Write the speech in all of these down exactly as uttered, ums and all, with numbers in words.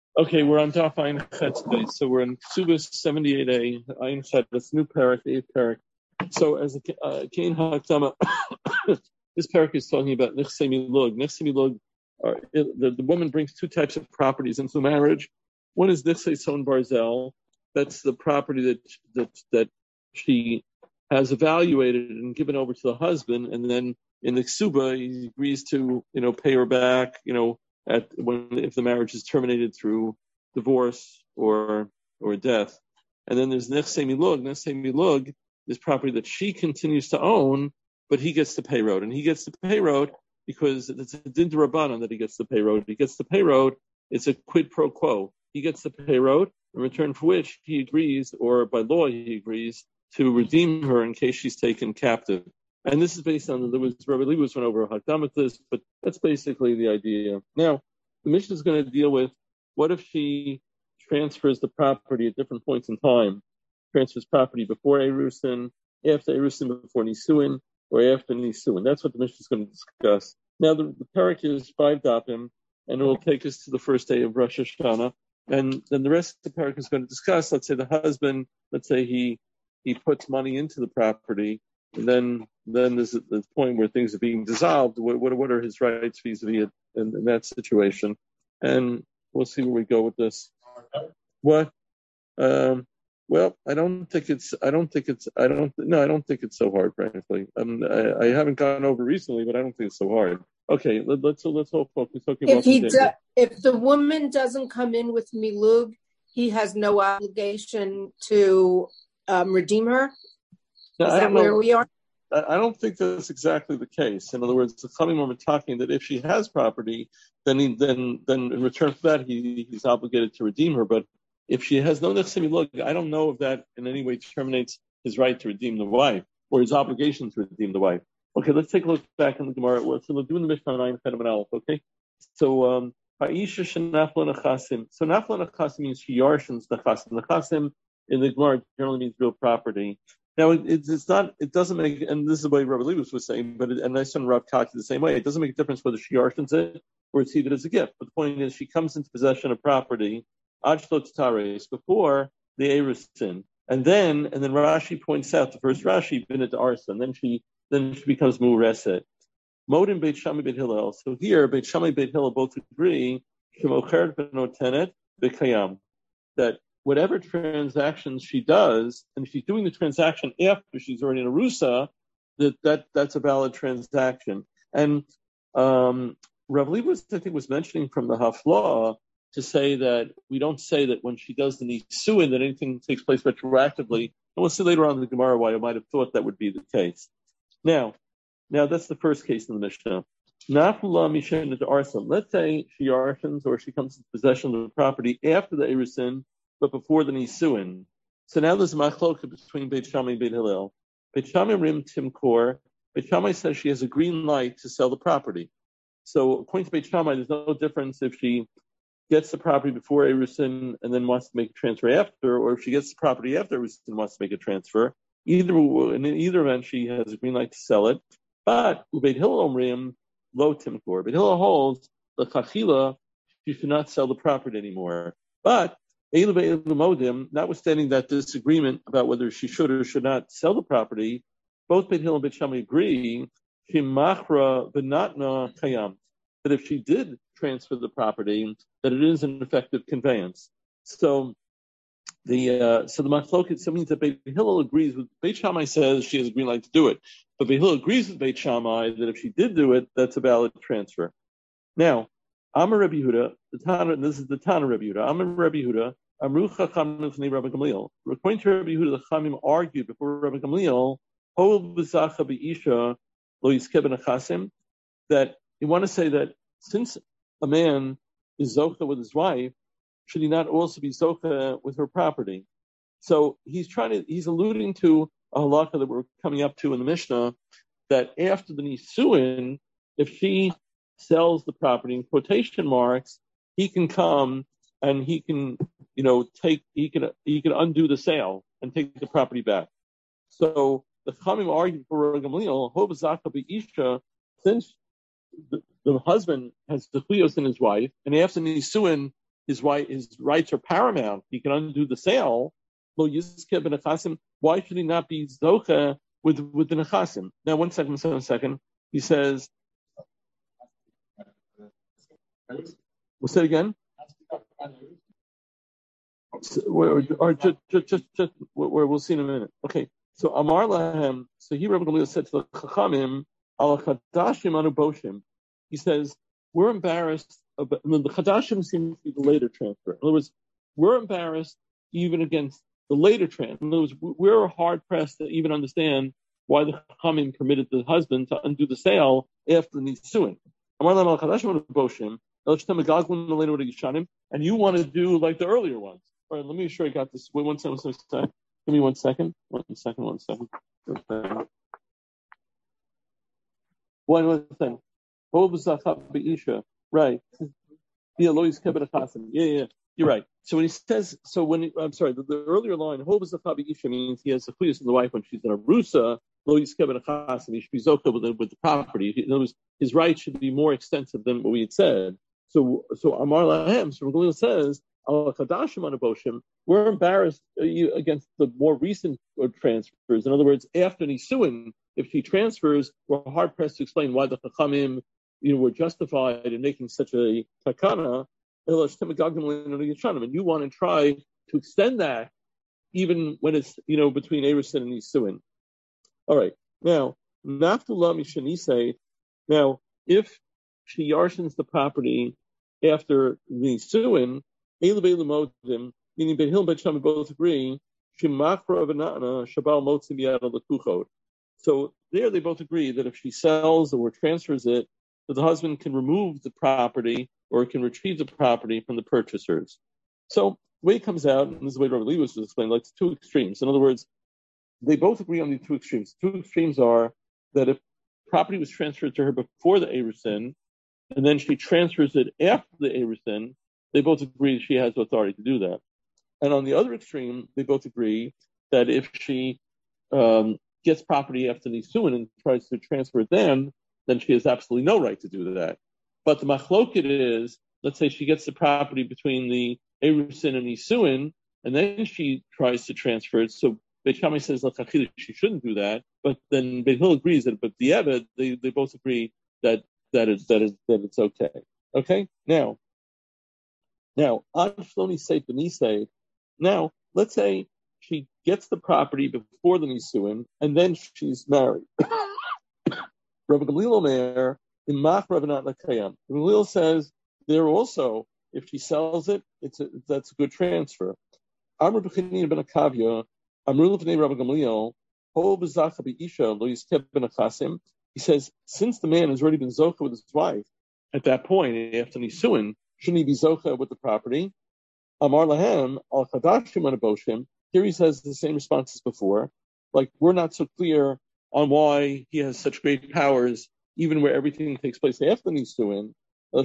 Okay, we're on Daf Ayin Chet today, so we're in Ksubas seventy-eight A, Ayin Chet, that's new parak, the eighth parak. So as a uh, Kain Hakdama, this parak is talking about Nechse Milug. Nechse Milug, uh, the, the woman brings two types of properties into marriage. One is Nechse Son Barzel, that's the property that, that, that she has evaluated and given over to the husband, and then in the Ksuba, he agrees to, you know, pay her back, you know, at when if the marriage is terminated through divorce or or death. And then there's Nechse Milug. Nechse Milug is property that she continues to own, but he gets the pay road. And he gets the pay road because it's a din d'Rabbanan that he gets the pay road. He gets the pay road, it's a quid pro quo. He gets the pay road, in return for which he agrees, or by law he agrees, to redeem her in case she's taken captive. And this is based on, there was, Rabbi Leibowitz went over a Hakdam with this, but that's basically the idea. Now, the Mishnah is going to deal with what if she transfers the property at different points in time, transfers property before Erusin, after Erusin, before Nisuin, or after Nisuin. That's what the Mishnah is going to discuss. Now, the, the parak is five dapim, and it will take us to the first day of Rosh Hashanah. And then the rest of the parak is going to discuss, let's say the husband, let's say he, he puts money into the property, and then then there's a, a point where things are being dissolved. What what, what are his rights vis-a-vis it in, in that situation? And we'll see where we go with this. What? Um, well, I don't think it's. I don't think it's. I don't. No, I don't think it's so hard. Frankly, um, I, I haven't gone over recently, but I don't think it's so hard. Okay, let, let's let's all focus. If he do, if the woman doesn't come in with milug, he has no obligation to um, redeem her. No, Is I that don't know. where we are? I don't think that's exactly the case. In other words, the Chachamim are talking that if she has property, then he, then then in return for that he, he's obligated to redeem her. But if she has no Nechse Milug, I don't know if that in any way terminates his right to redeem the wife or his obligation to redeem the wife. Okay, let's take a look back in the Gemara. So we'll do in the Mishnah nine Aleph. Okay, so um, Ha'isha shenafla nechasim. So nafla nechasim means she yarshins nechasim. Nechasim in the Gemara generally means real property. Now, it, it's not, it doesn't make, and this is the way Rabbi Leibowitz was saying, but it, and I saw Rav Kaki the same way, it doesn't make a difference whether she yarshins it or it's it as a gift. But the point is, she comes into possession of property, Ajlot Tares, before the Erusin. And then, and then Rashi points out, the first Rashi, Binit Arsa, and then she, then she becomes Mureset. Modin Beit Shammai Beit Hillel. So here, Beit Shammai Beit Hillel both agree, Shemocheret Benotenet Bekayam, that whatever transactions she does, and if she's doing the transaction after she's already in a rusa, that, that that's a valid transaction. And um, Rav Leibowitz, I think, was mentioning from the Haflah to say that we don't say that when she does the nisuin that anything takes place retroactively. And we'll see later on in the Gemara why I might have thought that would be the case. Now, now that's the first case in the Mishnah. Nafula mishen to arson. Let's say she arshins or she comes into possession of the property after the erusin, but before the nisuin. So now there's a machloka between Beit Shammai and Beit Hillel. Beit Shammai rim timkor. Beit Shammai says she has a green light to sell the property. So according to Beit Shammai, there's no difference if she gets the property before Erusin and then wants to make a transfer after, or if she gets the property after Erusin and wants to make a transfer. Either in either event, she has a green light to sell it. But Beit Hillel omrim lo timkor. Beit Hillel holds the chachila she should not sell the property anymore. But notwithstanding that disagreement about whether she should or should not sell the property, both Beit Hillel and Beit Shammai agree that if she did transfer the property, that it is an effective conveyance. So the uh, so the machloket so means that Beit Hillel agrees with Beit Shammai says she has a green light to do it, but Beit Hillel agrees with Beit Shammai that if she did do it, that's a valid transfer. Now, Amar Rabbi Yehuda, the Tana, this is the Tana Rabbi Yehuda. Amar Rabbi Yehuda, Amru Chachamim Lefnei Rabbi Gamliel. According to Rabbi Yehuda, the Chachamim argued before Rabbi Gamliel, Hol v'zacha b'isha lo yizkeh b'nechasim, that you want to say that since a man is zocha with his wife, should he not also be zocha with her property? So he's trying to, he's alluding to a halakha that we're coming up to in the Mishnah, that after the nisuin, if she sells the property in quotation marks, he can come and he can, you know, take, he can, he can undo the sale and take the property back. So the Chachamim argued for Rabbi Gamliel, Hov Zaka B'Isha, since the, the husband has the chiyos in his wife, and after nisuin, his right, his rights are paramount. He can undo the sale. Lo yizke b'nechasim. Why should he not be zocha with with the nechasim? Now, one second, one second. He says, we'll say it again. So, or, or just, just, just, just, where we'll see in a minute. Okay. So Amar Lahem. So he, Rabbi Gamliel, said to the Chachamim, Al Chadashim Anu Boshim. He says, we're embarrassed. About, I mean, the Chadashim seems to be the later transfer. In other words, we're embarrassed even against the later transfer. In other words, we're hard pressed to even understand why the Chachamim permitted the husband to undo the sale after the Nisuin. Amar Lahem Al Chadashim Anu Boshim. And you want to do like the earlier ones. All right, let me make sure I got this. Wait one second, one second. Give me one second. One second, one second. One second. One, one second. Right. Yeah, yeah, you're right. So when he says, so when, he, I'm sorry, the, the earlier line, means he has a chiyus in the wife when she's in a rusa, he should be zoka with the, with the property. In other words, his rights should be more extensive than what we had said. So, so Amar Lahem, so Gamliel says, we're embarrassed against the more recent transfers. In other words, after Nisuin, if she transfers, we're hard pressed to explain why the Chachamim, you know, were justified in making such a takana. And you want to try to extend that even when it's, you know, between Erusin and Nisuin. All right. Now, Naftula Mishanise. Now, if she yarshins the property after Nisuin, meaning Behil and Shami both agree, so there they both agree that if she sells or transfers it, that the husband can remove the property or can retrieve the property from the purchasers. So the way it comes out, and this is the way Rabbi Lee was explained, like two extremes. In other words, they both agree on the two extremes. Two extremes are that if property was transferred to her before the Erusin, and then she transfers it after the Erusin, they both agree she has authority to do that. And on the other extreme, they both agree that if she um, gets property after Nisuin and tries to transfer it then, then she has absolutely no right to do that. But the machloket is, let's say she gets the property between the Erusin and Nisuin, and then she tries to transfer it. So Beit Shammai says she shouldn't do that, but then Beit Hillel agrees that, but the Eved, they, they both agree that that is that is that it's okay. Okay? Now, now on Shloni Seif B'Nisei, now let's say she gets the property before the Nisuin, and then she's married. Rabbi Gamliel Omer, Imach Ravanat Lakayam. Rabbi Gamliel says there also, if she sells it, it's a, that's a good transfer. Amr B'Chinina Ben Akavya, Amru L'Vnei Rabbi Gamliel, Ho B'Zacha B'Isha Lo Yiskeb Ben Achasim. He says, since the man has already been zocha with his wife, at that point, after Nisuin, shouldn't he be zocha with the property? Amar Lahem, Al Chadashim Anaboshim. Here he says the same response as before. Like, we're not so clear on why he has such great powers, even where everything takes place after Nisuin. And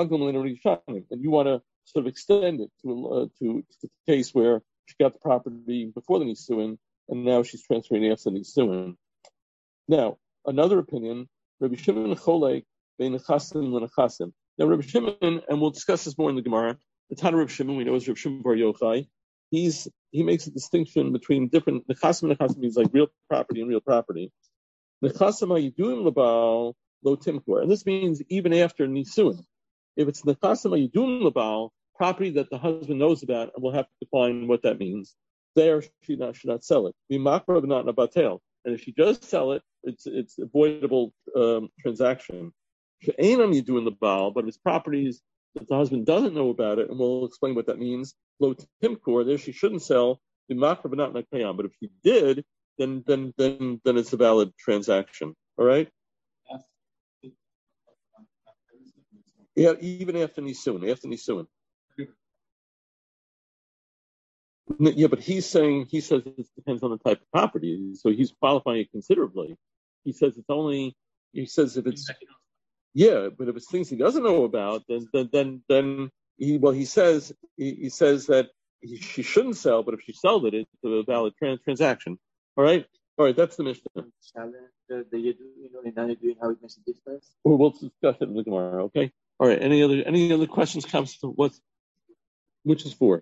you want to sort of extend it to, uh, to, to the case where she got the property before the Nisuin, and now she's transferring after Nisuin. Now, another opinion, Rabbi Shimon Cholek bein nechasim lenechasim. Now, Rabbi Shimon, and we'll discuss this more in the Gemara, the Tana Rabbi Shimon, we know is Rabbi Shimon Bar Yochai. He's, he makes a distinction between different, nechasim and nechasim means like real property and real property. Nechasim hayiduim lebal lo timkor. And this means even after Nisuin. If it's nechasim hayiduim lebal, property that the husband knows about, and we'll have to define what that means, there she not, should not sell it. Mimakra but not nabatel. And if she does sell it, it's it's avoidable um, transaction. She'enam yiduin lebal, but if it's properties that the husband doesn't know about it, and we'll explain what that means. Lo timkor, there she shouldn't sell. Mimakra but not nakayam. But if she did, then then then then it's a valid transaction. All right. Yeah, even after Nisuin, after Nisuin. Yeah, but he's saying, he says it depends on the type of property, so he's qualifying it considerably. He says it's only, he says if it's, yeah, but if it's things he doesn't know about, then, then, then, then he, well, he says, he, he says that he, she shouldn't sell, but if she sold it, it's a valid trans, transaction. All right? All right, that's the Mishnah. Or we'll discuss it in the Gemara, okay? All right, any other, any other questions, comments? What's, Which is four.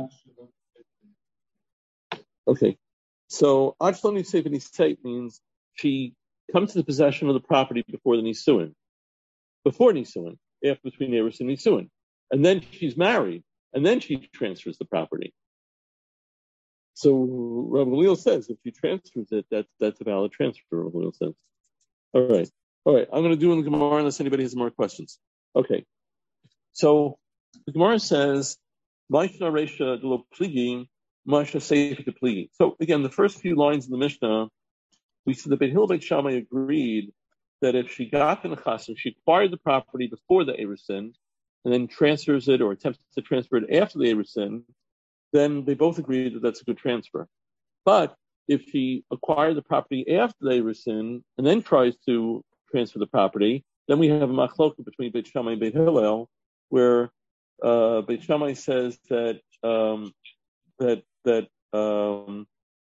Okay. So Ajlani Sefani State means she comes to the possession of the property before the Nisuin. Before Nisuin, after between Eris and Nisuin. And then she's married, and then she transfers the property. So Rabbi Gamliel says if she transfers it, that's that's a valid transfer, Rabbi Gamliel says. All right. All right. I'm going to do in the Gemara unless anybody has more questions. Okay. So the Gemara says, Maishna Reisha Delo Pligi, Maishna Seifa de Pligi. So again, the first few lines in the Mishnah, we see the Beit Hillel Beit Shammai agreed that if she got the Nechasim, she acquired the property before the Erusin, and then transfers it or attempts to transfer it after the Erusin, then they both agreed that that's a good transfer. But if she acquired the property after the Erusin and then tries to transfer the property, then we have a machloka between Beit Shammai and Beit Hillel, where uh, Beit Shammai says that um, that that um,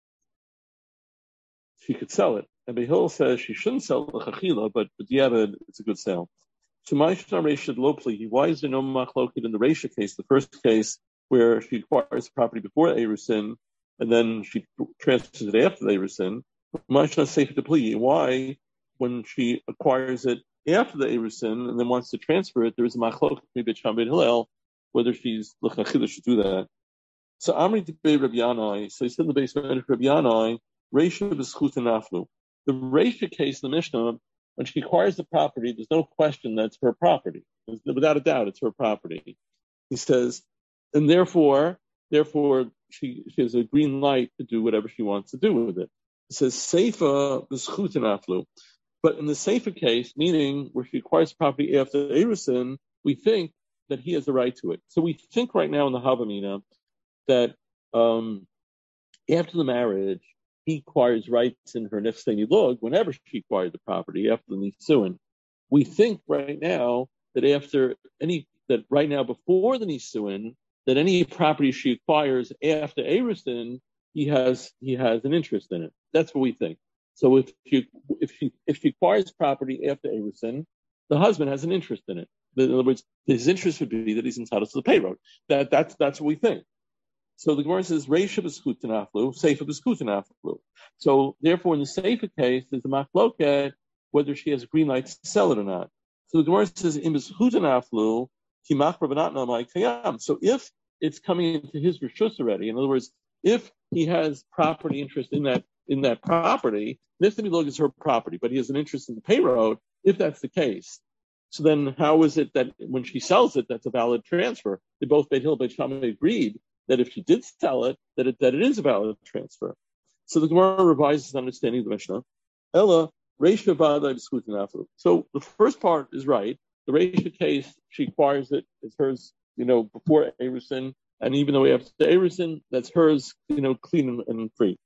she could sell it, and Beit Hillel says she shouldn't sell the chachila, but but yeah, it's a good sale. So Ma'ishna Reisha Lopli, why is there no machloket in the Reisha case, the first case where she acquires the property before the Erusin and then she transfers it after the Erusin? Ma'ishna Seifa Depli, why, when she acquires it after the Erusin and then wants to transfer it, there is a machloket between Beit Shammai and Hillel whether she's l'chachila should do that. So Amri Debei Rabbi Yanai, so he said in the basement of Rabbi Yanai, Reisha b'schut naflu. The Reisha case in the Mishnah, when she acquires the property, there's no question that's her property. There's, without a doubt, it's her property. He says, and therefore, therefore, she, she has a green light to do whatever she wants to do with it. It says, Seifa b'schut naflu. But in the Seifa case, meaning where she acquires the property after Erusin, we think that he has a right to it. So we think right now in the Havamina that um, after the marriage, he acquires rights in her nefsei nilug whenever she acquired the property after the nisuin. We think right now that after any that right now before the nisuin, that any property she acquires after erusin, he has he has an interest in it. That's what we think. So if she if she if she acquires property after erusin, the husband has an interest in it. In other words, his interest would be that he's entitled to the payroll. That that's that's what we think. So the Gemara says, Reisha b'schut naflu, Seifa b'schut naflu. So therefore, in the Seifa case, there's a machloket whether she has a green light to sell it or not. So the Gemara says, in b'schut naflu, kimach rabanatna my kayam. So if it's coming into his reshus already, in other words, if he has property interest in that in that property, this is her property, but he has an interest in the payroll. If that's the case, so then how is it that when she sells it, that's a valid transfer? They both Beit Hillel, Beit Shammai agreed that if she did sell it, that it, that it is a valid transfer. So the Gemara revises the understanding of the Mishnah. Ella, Reisha Vada b'schut naflu. So the first part is right. The Reisha case, she acquires it, it's hers, you know, before Erusin, and even though after Erusin, that's hers, you know, clean and, and free.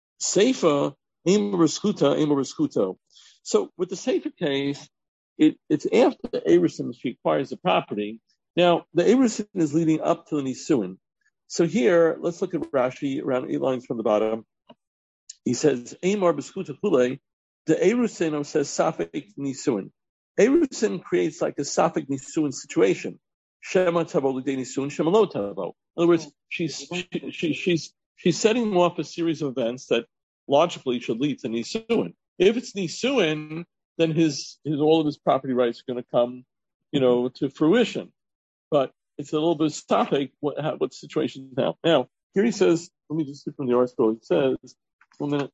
Seifa, Ema b'schuta, Ema b'schuto. So with the Seifa case, it, it's after the Erusin she acquires the property. Now, the Erusin is leading up to the Nisuin. So here, let's look at Rashi around eight lines from the bottom. He says, Eimar b'schuta chulei, the Erusin says Safek Nisuin. Erusin creates like a Safek Nisuin situation. Shema tavo l'dei Nisuin, Shema lo tavo. In other words, she's, she, she, she's, she's setting off a series of events that logically should lead to Nisuin. If it's Nisuin, then his, his, all of his property rights are going to come, you know, to fruition. But it's a little bit stopping what how, what situation now. Now, here he says, let me just see from the article. He says, one minute.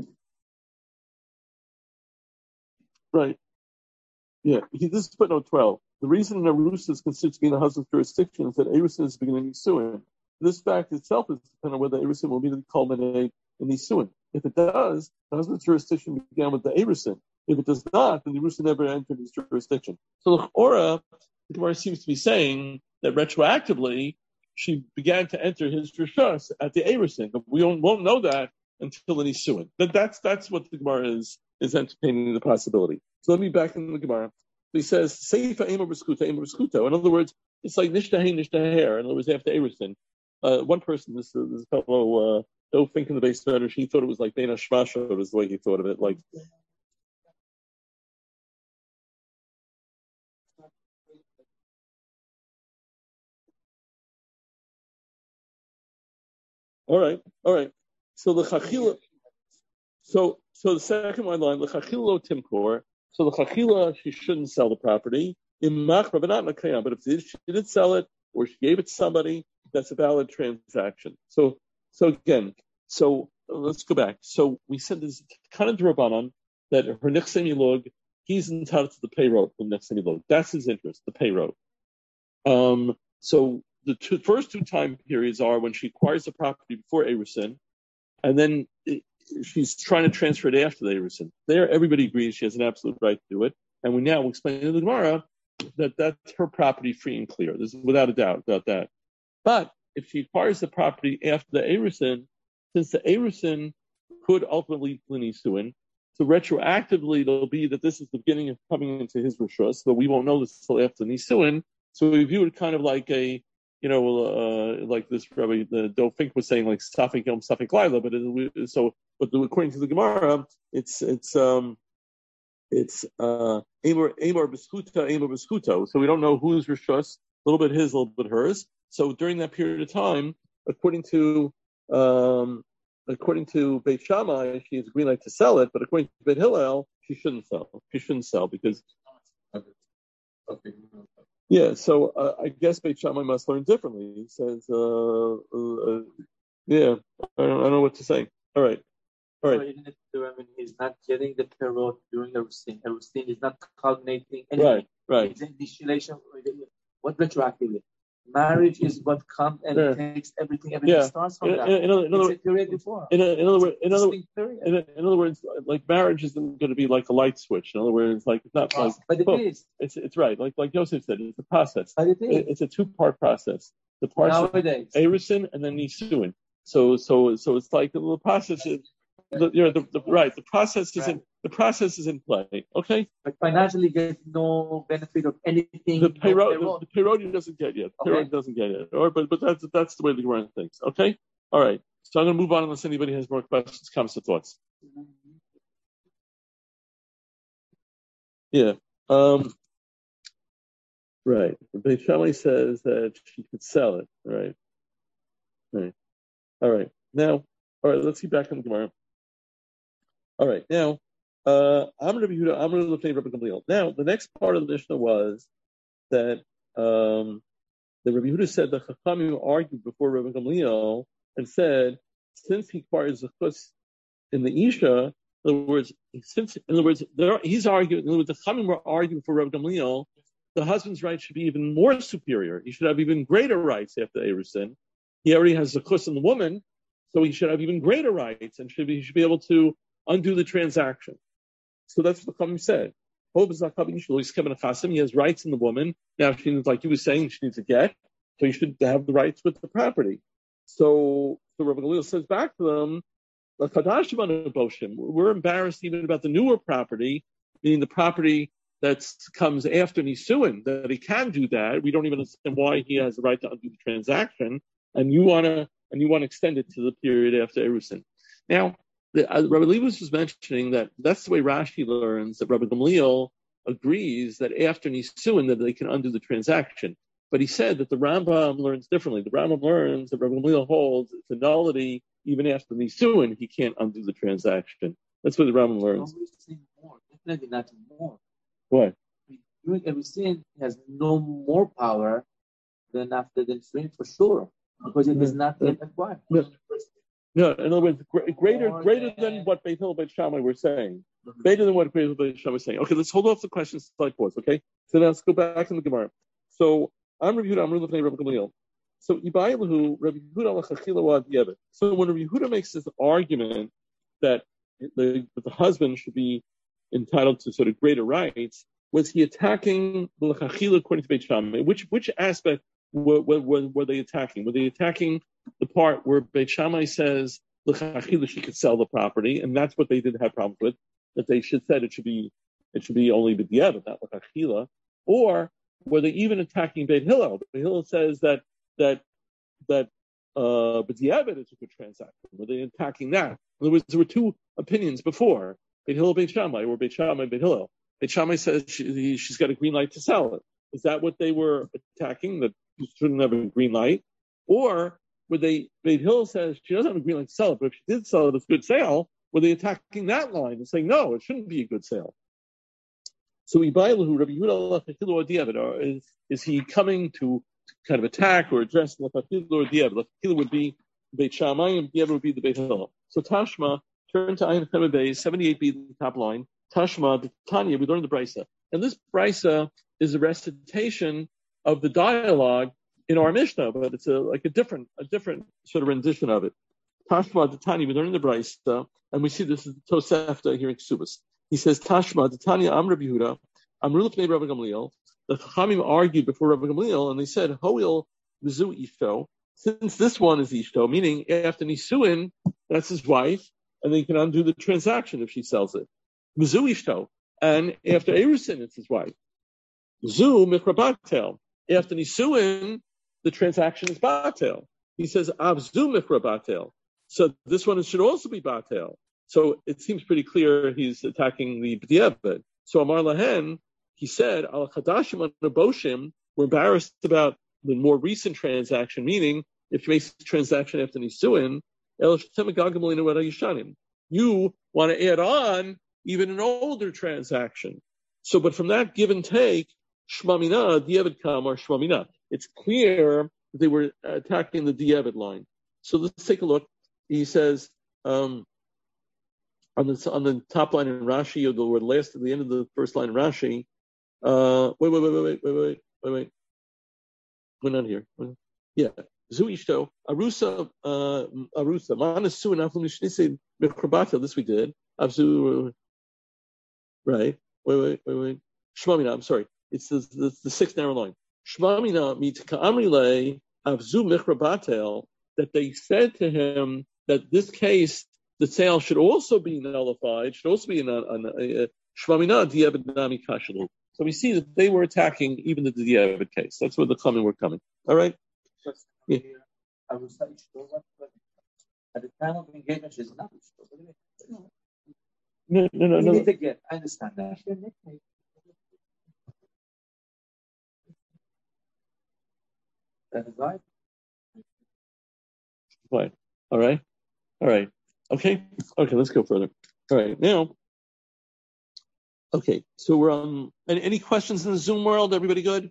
Right. Yeah, he, this is footnote twelve. The reason an Erusin is considered to be in the husband's jurisdiction is that Erusin is beginning Nisuin. This fact itself is dependent on whether Erusin will immediately culminate in Nisuin. If it does, the husband's jurisdiction began with the Erusin. If it does not, then the Erusin never entered his jurisdiction. So the Ora, the Gemara seems to be saying that retroactively she began to enter his rishus at the Erusin, but we won't, won't know that until the Nisuin. That that's that's what the Gemara is is entertaining the possibility. So let me back in the Gemara. He says Seifa Ema b'schuta Ema b'schuto. In other words, it's like nishtahei nishtaher. In other words, after Erusin, uh, one person, this this fellow, uh, don't think in the base matter. He thought it was like Bein Hashmashot is the way he thought of it, like. All right, all right. So the chachila. So so the second one line, the chachila timkor. So the chachila, she shouldn't sell the property in machra, but not in a kayam. But if she did sell it or she gave it to somebody, that's a valid transaction. So so again, so let's go back. So we said this kind of drabanan that her nechsei milug, he's entitled to the payroll from nechsei milug. That's his interest, the payroll. Um. So the two, first two time periods are when she acquires the property before Erusin, and then it, she's trying to transfer it after the Erusin. There, everybody agrees she has an absolute right to do it, and we now explain in the Gemara that that's her property free and clear. There's without a doubt about that. But if she acquires the property after the Erusin, since the Erusin could ultimately lead to Nisuin, so retroactively it'll be that this is the beginning of coming into his rishus, but we won't know this until after Nisuin. So we view it kind of like a, you know, uh, like this Rabbi the Dov Fink was saying, like Safik Yom Safik Laila. But it, so, but the, according to the Gemara, it's it's um it's uh Amor Amor Biskuta Amor Biskuto. So we don't know who's rishus, a little bit his, a little bit hers. So during that period of time, according to um according to Beit Shammai, she has a green light to sell it, but according to Beit Hillel, she shouldn't sell. She shouldn't sell because. Yeah, so uh, I guess Beit Shammai must learn differently. He says, uh, uh, yeah, I don't, I don't know what to say. All right, all right. So even if the woman is not getting the payroll during the Erusin, Erusin is not culminating anything. Right, right. It's initiation. What retroactively? Marriage is what comes and yeah. takes everything. Everything yeah. starts from in, that. In, in, in, it's a period before. In, in other words, in other, in, in other words, like marriage isn't going to be like a light switch. In other words, like it's not like. But it well, is. It's it's right. Like like Yosef said, it's a process. But it is. It, it's a two part process. The part nowadays, Erusin and then Nisuin. So so so it's like the process is. The, you know, the, the, right. The process is right. in the process is in play. Okay. But financially, get no benefit of anything. The payroll, no the, the payroll doesn't get yet. The okay. payroll doesn't get it. Or, but but that's that's the way the Gemara thinks. Okay. All right. So I'm going to move on unless anybody has more questions, comments, or thoughts. Yeah. Um. Right. The Beit Shammai says that she could sell it. Right. Right. All right. Now, all right. Let's get back on the Gemara. All right, now, uh, I'm going to be I'm going to look at Rabbi Gamliel. Now, the next part of the Mishnah was that um, the Rabbi Yehuda said that Chachamim argued before Rabbi Gamliel and said, since he acquires the chus in the Isha, in other words, since in other words, there, he's arguing. In other words, the Chachamim were arguing for Rabbi Gamliel, the husband's rights should be even more superior. He should have even greater rights after Erusin. He already has the chus in the woman, so he should have even greater rights and should be he should be able to undo the transaction. So that's what the Chachamim said. He has rights in the woman. Now, she needs, like you were saying, she needs a get, so he should have the rights with the property. So, so Rabbi Gamliel says back to them, we're embarrassed even about the newer property, meaning the property that comes after Nisuin, that he can do that. We don't even understand why he has the right to undo the transaction, and you want to and you want to extend it to the period after Erusin. Now, The, uh, Rabbi Leibowitz was mentioning that that's the way Rashi learns that Rabbi Gamliel agrees that after Nisuin that they can undo the transaction. But he said that the Rambam learns differently. The Rambam learns that Rabbi Gamliel holds it's a nullity even after Nisuin, he can't undo the transaction. That's what the Rambam learns. More. Definitely not more. What? Doing everything has no more power than after the Nisuin for sure, because it is not yet acquired. Yeah. No, in other words, greater greater than what Beit Hillel Beit Shammai were saying. Greater than what Beit Hillel Beit Shammai was saying. Okay, let's hold off the questions like pause, okay? So now let's go back in the Gemara. So I'm Rabbi Yehuda, I'm Rabbi Gamliel. So Ibayilahu, Rabbi Yehuda l'chachila wa'ad yeved. So when Rabbi Yehuda makes this argument that the, that the husband should be entitled to sort of greater rights, was he attacking l'chachila according to Beit Shammai? Which which aspect were, were, were they attacking? Were they attacking the part where Beit Shammai says l'chachila she could sell the property, and that's what they did have problems with, that they should said it should be it should be only b'diavad, not l'chachila, or were they even attacking Beit Hillel? Beit Hillel says that that that uh, b'diavad is a good transaction. Were they attacking that? In other words, there were two opinions before Beit Hillel, Beit Shammai, or Beit Shammai, Beit Hillel. Beit Shammai says she, she's got a green light to sell it. Is that what they were attacking? That you shouldn't have a green light, or where they, Beit Hill says she doesn't have an agreement to sell it, but if she did sell it, it's a good sale, were they attacking that line and saying, no, it shouldn't be a good sale? So Ibailahu, Rabbi Yehuda, or is, is he coming to kind of attack or address Lafachilu or Diab? Lafachilu would be Beit Shammai, and Diab would be the Beit Hill. So Tashma, turn to Ayin Chemeh Beis, seventy-eight b, the top line. Tashma, the Tanya, we learned the Brisa. And this Brisa is a recitation of the dialogue in our Mishnah, but it's a, like a different, a different sort of rendition of it. Tashma, the Tanya, we learned the Brisa, and we see this is Tosefta here in Ksubas. He says, Tashma, the Tanya, Am Rabbi Yehuda, Amru L'fnei Rabbi Gamliel. The Chachamim argued before Rabbi Gamliel, and they said, Hoil V'zu Ishto, since this one is Ishto, meaning after Nisuin, that's his wife, and then he can undo the transaction if she sells it. V'zu Ishto, and after Erusin, it's his wife. Zu Mikra Batel, after Nisuin, the transaction is Batel. He says, Avzu Mikra Batel. So this one should also be Batel. So it seems pretty clear he's attacking the B'diavad. So Amar Lahen, he said, Al Chadashim and Aboshim, we're embarrassed about the more recent transaction, meaning if you make a transaction after Nisuin, you want to add on even an older transaction. So, but from that give and take, Shmamina, Diavad Kam, or Shmamina, it's clear that they were attacking the Diavad line. So let's take a look. He says, um, on the on the top line in Rashi, or the word last at the end of the first line in Rashi, uh, wait, wait, wait, wait, wait, wait, wait, wait, wait. We're not here. Yeah. Zuishto, Arusa, uh, Arusa, Manasu, and Aflunishnisi, Mikrabata, this we did. Abzu, right. Wait, wait, wait, wait. Shmamina, I'm sorry. It's the, the, the sixth narrow line. Shmamina meets Ka'amrile, Abzu Mikrabatel, that they said to him that this case, the sale should also be nullified, should also be an Shmamina Diavad Nami Kashalu. So we see that they were attacking even the Diavad case. That's where the coming were coming. All right? Yeah. At the time of engagement, she's not. No, no, no, no. You need to get, I understand that. That is right. Fine. All right. All right. Okay. Okay, let's go further. All right. Now, okay. So we're on. Any, any questions in the Zoom world? Everybody good?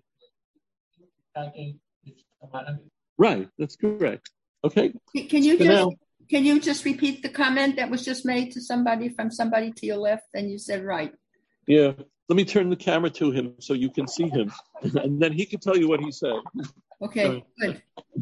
Right. That's correct. Okay. Can you so just now, can you just repeat the comment that was just made to somebody from somebody to your left, and you said right? Yeah. Let me turn the camera to him so you can see him, and then he can tell you what he said. Okay. Good.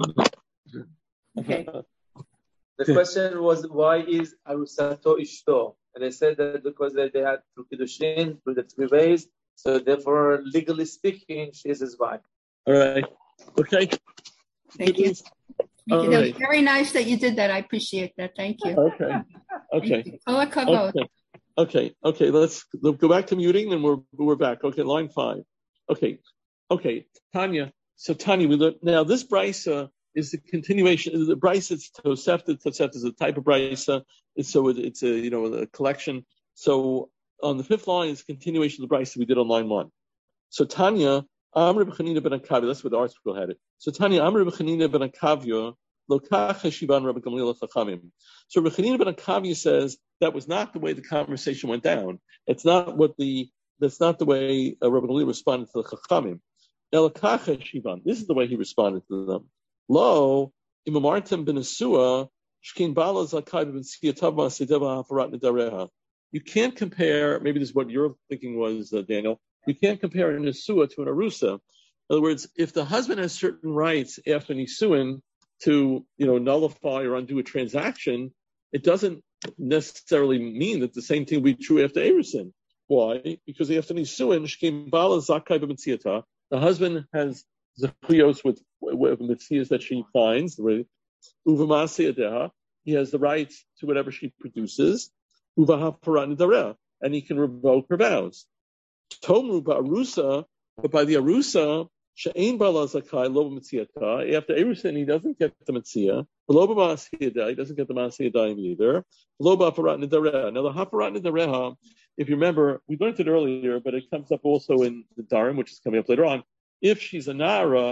Okay. The question was, why is Arusato Ishto? And they said that because they, they had two Kiddushin through the three ways, so therefore, legally speaking, she is his wife. All right. Okay. Thank you. All it right. was very nice that you did that. I appreciate that. Thank you. Okay. Okay. Okay. Okay. Okay. Let's, let's go back to muting, and we're we're back. Okay. Line five. Okay. Okay. Tanya. So Tanya, we look now. This brisa is the continuation. The brisa is Tosefta. Tosefta is a type of brisa. It's, so it, it's a you know a collection. So on the fifth line is a continuation of the brisa we did on line one. So Tanya, Amr b'Chanina ben Akavya. That's what the article had it. So Tanya, Amr b'Chanina ben Akavya, lokach hashivan Rabbi Gamliel chachamim. So Rabbi Chanina ben Akavya says that was not the way the conversation went down. It's not what the that's not the way uh, Rabbi Gamliel responded to the chachamim. Elokach hashivan. This is the way he responded to them. Lo imamartem ben Asua shkin bala zakai ben skiyatava sedeva hafarat nedareha. You can't compare. Maybe this is what your thinking was, uh, Daniel. You can't compare an Nisua to an Arusa. In other words, if the husband has certain rights after Nisuin to, you know, nullify or undo a transaction, it doesn't necessarily mean that the same thing will be true after Erusin. Why? Because after Nisuin, Shkim Bala Zakai b'Mitziata, the husband has Zechuyos with, with Mitzias that she finds, Uvamasiyadeha, he has the rights to whatever she produces, Uvahaparat Nidareh, and he can revoke her vows. Tomru ba'arusa, but by the arusa, she'ein bala zakai lo b'mitziata. After erusin, he doesn't get the mitzia. Lo b'ma'asiyadai, he doesn't get the ma'asiyadai either. Lo ba'aparat nidareha. Now the haparat nidareha, if you remember, we learned it earlier, but it comes up also in the Darim, which is coming up later on. If she's a nara,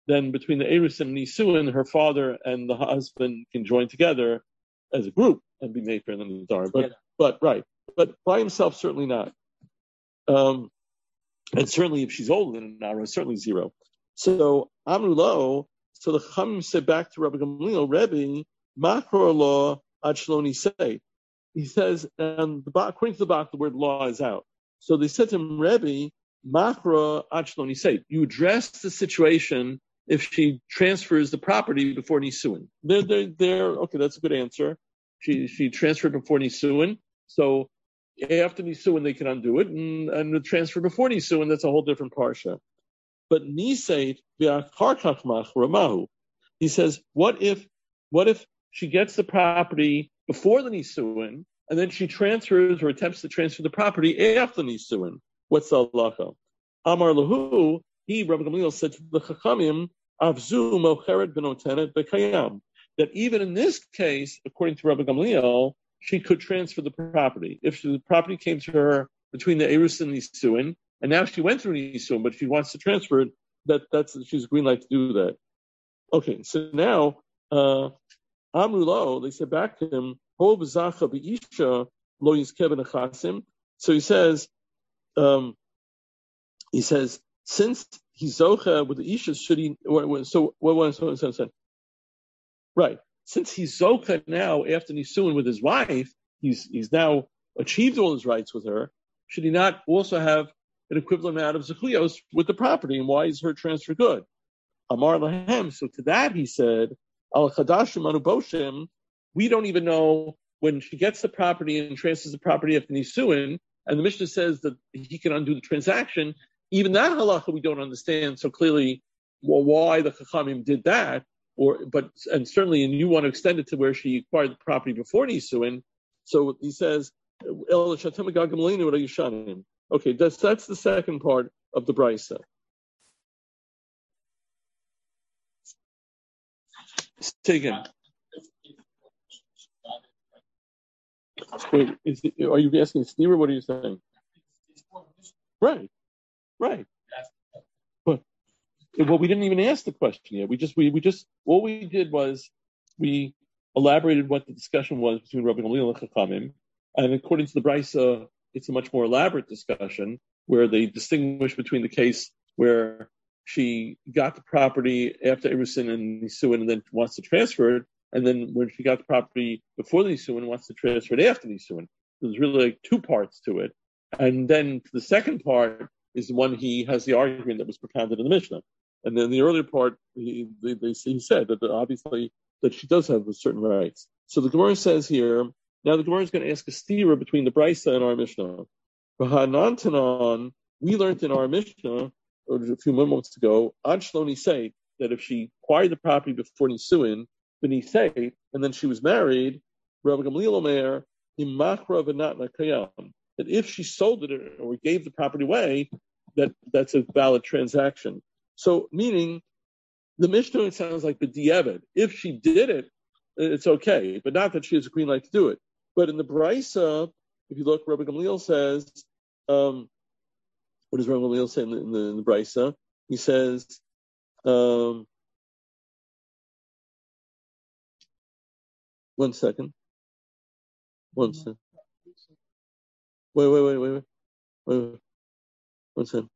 then between the Erusin and Nisuin, her father and the husband can join together as a group and be made for the Nidar. But, yeah. but, right. But by himself, certainly not. Um, and certainly if she's older than an Nara, certainly zero. So, Amrulo, so the Chachamim said back to Rabbi Gamliel, Rebbe, Makro law, Achloni say. He says, and the, according to the Bach, the word law is out. So they said to him, Rebbe, Makra Achloni say. You address the situation if she transfers the property before Nisuin. They're, they're, they're, okay, that's a good answer. She she transferred before Nisuin. So after Nisuin, they can undo it, and, and the transfer before Nisuin, that's a whole different parsha. But Niseit v'acharkach machra. He says, what if, what if she gets the property before the Nisuin, and then she transfers or attempts to transfer the property after the Nisuin? What's the halacha? Amar lahu, he, Rabbi Gamliel, said to the Chachamim, Avzu mocheret benotenet bekayam, that even in this case, according to Rabbi Gamliel, she could transfer the property. If the property came to her between the Erus and Nisuin, and now she went through Nisuin, but she wants to transfer it, that, that's, she's green light to do that. Okay, so now, uh, Amrulo, they said back to him, Ho b'zacha b'isha lo yizkeh b'nechasim. So he says, um, he says, since he's zocha with the isha, should he? So what was so, so, so, right? Since he's zocha now after Nisuin with his wife, he's he's now achieved all his rights with her. Should he not also have an equivalent amount of zechuyos with the property? And why is her transfer good? Amar lahem. So to that he said, Al chadashim anu boshim. We don't even know when she gets the property and transfers the property after Nisuin, and the Mishnah says that he can undo the transaction. Even that halacha we don't understand so clearly. Well, why the Chachamim did that, or but and certainly, and you want to extend it to where she acquired the property before Nisuin. So he says, okay, that's that's the second part of the brisa. Taken. Wait, is it, are you asking Sneer? What are you saying? Right, right. But well, we didn't even ask the question yet. We just we we just all we did was we elaborated what the discussion was between Rabbi Gamliel and Chachamim, and according to the brisa, it's a much more elaborate discussion where they distinguish between the case where she got the property after Erusin and Nisuin and then wants to transfer it, and then when she got the property before the Nisuin wants to transfer it after Nisuin. There's really like two parts to it. And then the second part is the one he has the argument that was propounded in the Mishnah. And then the earlier part, he, they, they, he said that obviously that she does have certain rights. So the Gemara says here, now the Gemara is going to ask a stira between the Brisa and our Mishnah. V'hanantanon, we learned in our Mishnah a few moments ago, Ad Shloni say that if she acquired the property before Nisuin, say, and then she was married, Rabbi Gamliel Omer, Imachra v'natna kayam, that if she sold it or gave the property away, that that's a valid transaction. So, meaning, the Mishnah, it sounds like b'diavad. If she did it, it's okay, but not that she has a green light to do it. But in the Brisa, if you look, Rabbi Gamliel says, um, what does Rabbi Gamliel say in the, in the, in the Brisa? He says, um, one second. One second. Wait, wait, wait, wait, wait. Wait, wait. One second.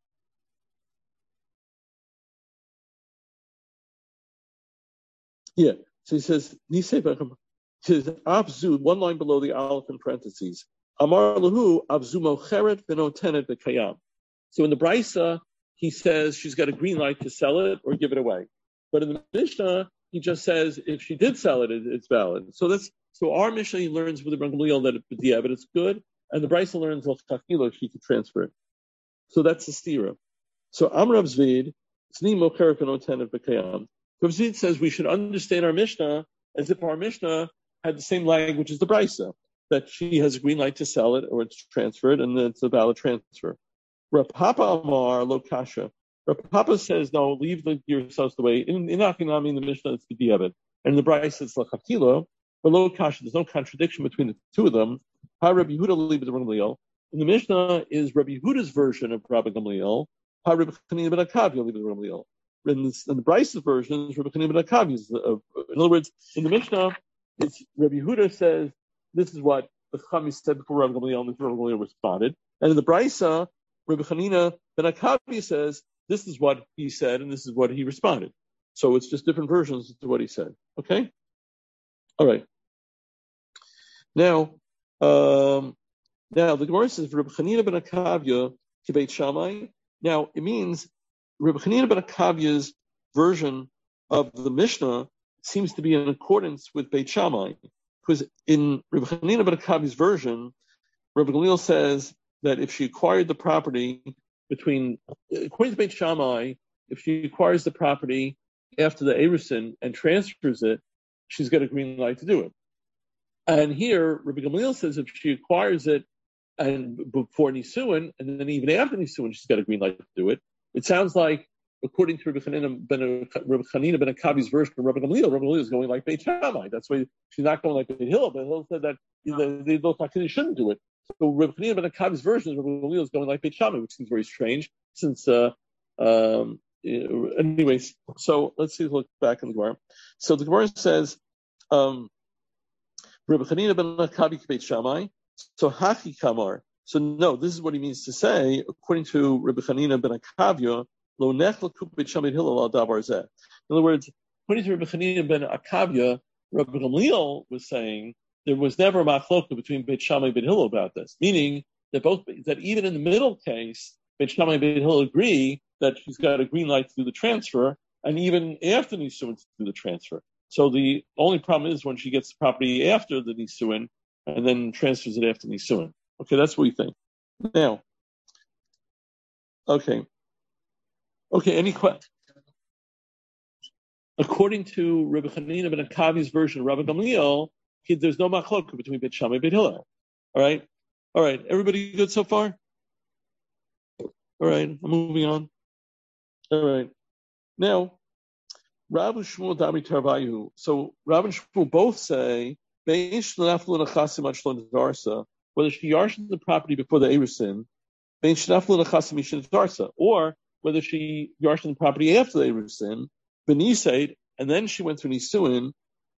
Yeah. So he says, he says, Avzu, one line below the aleph in parentheses. Amar lahu, Avzu mocheret v'notenet v'kayam. So in the Brisa, he says she's got a green light to sell it or give it away. But in the Mishnah, he just says if she did sell it, it it's valid. So that's so our Mishnah he learns with the Rabbi Gamliel that the evidence is good, and the Brisa learns l'chachila she could transfer it. So that's the stira. So Amrav Zvid, Tzni mocheret v'notenet v'kayam. Rav Zvid says we should understand our Mishnah as if our Mishnah had the same language as the Brisa, that she has a green light to sell it or it's transferred, and then it's a valid transfer. Rav Papa Amar lo kasha. Rav Papa says no, leave the yourselves the way. In in Achinami, in the Mishnah it's b'diavad, and in the Brisa it's l'chatila. But lo kasha, there's no contradiction between the two of them. Ha Rabbi Yehuda leave the Rabbi Gamliel. In the Mishnah is Rabbi Yehuda's version of Rabbi Gamliel. Ha Rabbi Chanina ben Akav leave the Rabbi Gamliel. in, this, in the Brisa version, Rabbi Chanina ben Akavi. Uh, in other words, in the Mishnah, it's Rabbi Yehuda says, this is what the Chachamim said before Rabbi Gamliel, and Rabbi Gamliel responded. And in the Brisa, Rabbi Chanina ben Akavi says, this is what he said, and this is what he responded. So it's just different versions of what he said. Okay? All right. Now, um, now the Gemara says, Rabbi Chanina ben Akavya kibeit Shammai. Now, it means Rabbi Chanina ben Akavya's version of the Mishnah seems to be in accordance with Beit Shammai. Because in Rabbi Chanina ben Akavya's version, Rabbi Gamliel says that if she acquired the property between, according to Beit Shammai, if she acquires the property after the Erusin and transfers it, she's got a green light to do it. And here, Rabbi Gamliel says if she acquires it and before Nisuin, and then even after Nisuin, she's got a green light to do it. It sounds like, according to Rabbi Chanina ben, Rabbi Chanina ben Akavi's version of Rabbi Gamliel, Rabbi Gamliel is going like Beit Shammai. That's why she's not going like Beit Hillel. But Hillel said that the, the, those Hakidim shouldn't do it. So Rabbi Chanina ben Akavi's version of Rabbi Gamliel is going like Beit Shammai, which seems very strange. Since, uh, um, anyways, so let's see. Look back in the Gemara. So the Gemara says, um, Rabbi Chanina ben Akavi Beit Shammai. So Hachi Kamar. So no, this is what he means to say, according to Rabbi Chanina ben Akavya, Lo Nechel Kup Beit Shammai Hillel al Davar Zeh. In other words, according to Rabbi Chanina ben Akavya, Rabbi Gamliel was saying there was never a machloka between Beit Shammai and Beit Hillel about this, meaning that both that even in the middle case, Beit Shammai and Beit Hillel agree that she's got a green light to do the transfer, and even after Nisuin to do the transfer. So the only problem is when she gets the property after the Nisuin and then transfers it after Nisuin. Okay, that's what we think. Now, okay. Okay, any questions? According to Rabbi Chanina ben Akavi's version of Rabbi Gamliel, he, there's no machloka between Beit Shammai and Beit Hillel. All right? All right, everybody good so far? All right, I'm moving on. All right. Now, Rav and Shmuel Dami Tarvayu. So Rav and Shmuel both say, whether she yarshed the property before the Erusin, or whether she yarshed the property after the Erusin, and then she went through Nisuin,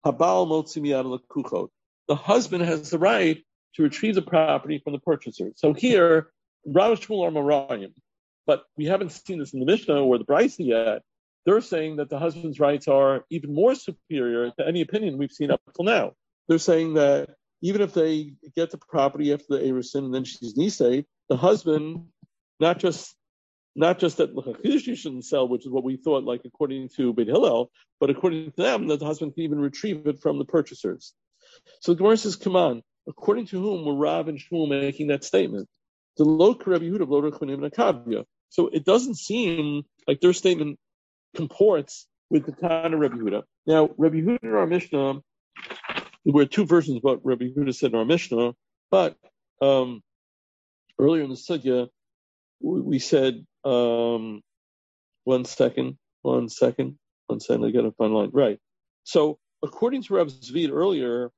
the husband has the right to retrieve the property from the purchaser. So here, Rav and Shmuel are Marayim, but we haven't seen this in the Mishnah or the Brisa yet. They're saying that the husband's rights are even more superior to any opinion we've seen up till now. They're saying that even if they get the property after the Erusin and then she's Nisei, the husband, not just not just that she shouldn't sell, which is what we thought, like according to Beit Hillel, but according to them, that the husband can even retrieve it from the purchasers. So the Gemara says, come on, according to whom were Rav and Shmuel making that statement? The Lo Rabbi Yehuda, Lo Rabbi Chanina ben Akavya. So it doesn't seem like their statement comports with the Tana Rabbi Yehuda. Now, Rabbi Yehuda in our Mishnah, there were two versions of what Rabbi Yehuda said in our Mishnah, but um, earlier in the Sugya, we, we said, um, one second, one second, one second, I got to find line. Right. So, according to Rabbi Zvid earlier,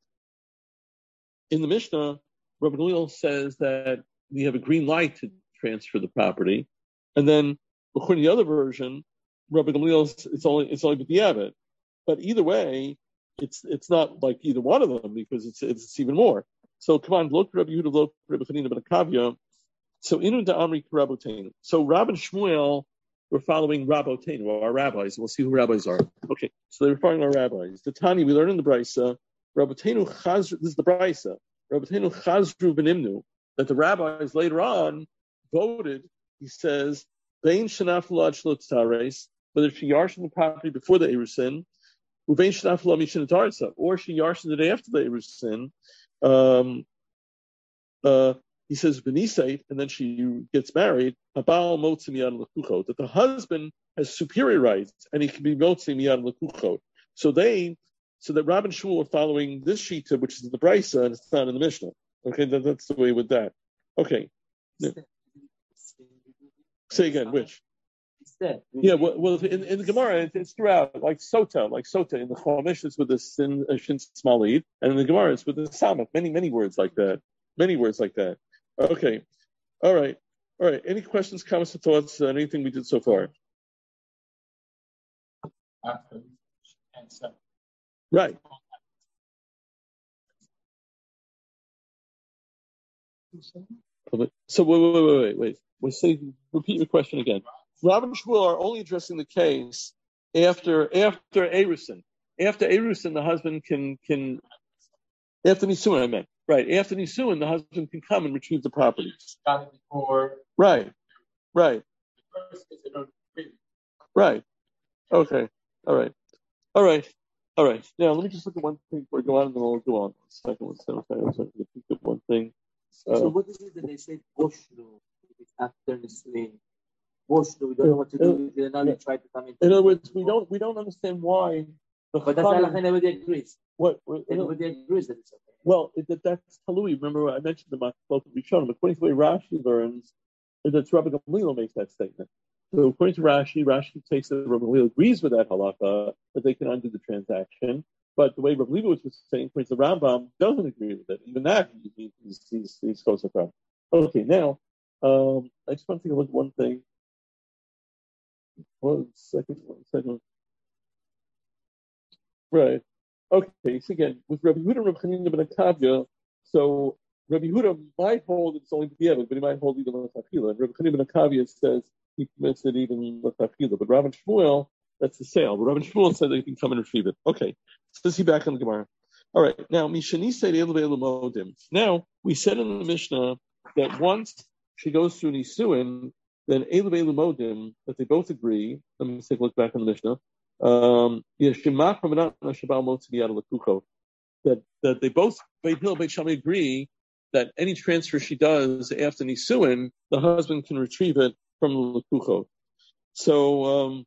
in the Mishnah, Rabbi Gamliel says that we have a green light to transfer the property, and then, according to the other version, Rabbi Gamliel, it's only it's only b'diavad. But either way, it's it's not like either one of them because it's it's even more. So come on, look Rabbi Yehuda, look Rabbi Chanina ben Akavya. So inu da'amri Rabotenu. So Rab and Shmuel were following Rabotenu, our rabbis. We'll see who rabbis are. Okay, so they're following our rabbis. The Tani we learn in the Brisa, Rabotenu chazru. This is the Brisa. Rabotenu chazru v'nimnu. That the rabbis later on voted. He says, Bein shenaflu ad shelo tzares, whether she yarshed the property before the Erusin, uvein shenaflu mishin tarza, or she yarshed it after the Erusin. Um, uh, he says Benisait, and then she gets married. Habal motzi miyad lekuchot, that the husband has superior rights and he can be motzi miyad lekuchot. So they, so that Rab and Shmuel are following this shita, which is in the Brisa and it's not in the Mishnah. Okay, that, that's the way with that. Okay. Say again, which? Yeah, well, well in, in the Gemara, it's throughout, like Sota, like Sota. In the Chumash, it's with the Sin, uh, Shin Smalid, and in the Gemara, it's with the Samach. Many, many words like that. Many words like that. Okay. All right. All right. Any questions, comments, or thoughts on anything we did so far? after and so. Right. So wait, wait, wait, wait, wait. We'll say, repeat your question again. Rav and Shmuel are only addressing the case after after Erusin. After Erusin, the husband can can after Nisuin, I meant right. After Nisuin, the husband can come and retrieve the property. Before. Right. Right. Right. Okay. All right. All right. All right. Now let me just look at one thing before we go on, and then we'll go on. One second. One second. One second. Look at one thing. Uh, so what is it that they say Boshlu after Nisuin? Boshlu, we don't know what to do with it. Now they try to come in. In other words, we don't we don't understand why. The but that's halakha nobody agrees. What? Nobody agrees that it's okay. Well, it, that, that's Talui. Remember, I mentioned the Matzlot Rishonim. According to the way Rashi learns, that Rabbi Gamliel makes that statement. So according to Rashi, Rashi takes that Rabbi Gamliel agrees with that halakha that they can undo the transaction. But the way Rabbi Leibowitz was saying, according to the Rambam, doesn't agree with it. Even that, he, he's he's he's close to. Okay, now um, I just want to take a look at one thing. One second, one second. Right. Okay, so again, with Rabbi Yehuda and Rabbi Chanina ben Akavia, so Rabbi Yehuda might hold it's only B'diavad, but he might hold even L'Tachila. And Rabbi Chanina ben Akavia says he permits it even L'Tachila. But Rav and Shmuel, that's the sale. But Rav and Shmuel said they can come and retrieve it. Okay, so let's see back on the Gemara. All right, now, Mishani said Modim. Now, we said in the Mishnah that once she goes through Nisuin, then Elu Elu Modim, that they both agree. Let me take a look back on the Mishnah. Um, that that they both Beit Hillel, Beit Shammai agree that any transfer she does after Nisuin, the husband can retrieve it from the Lekuchot. So um,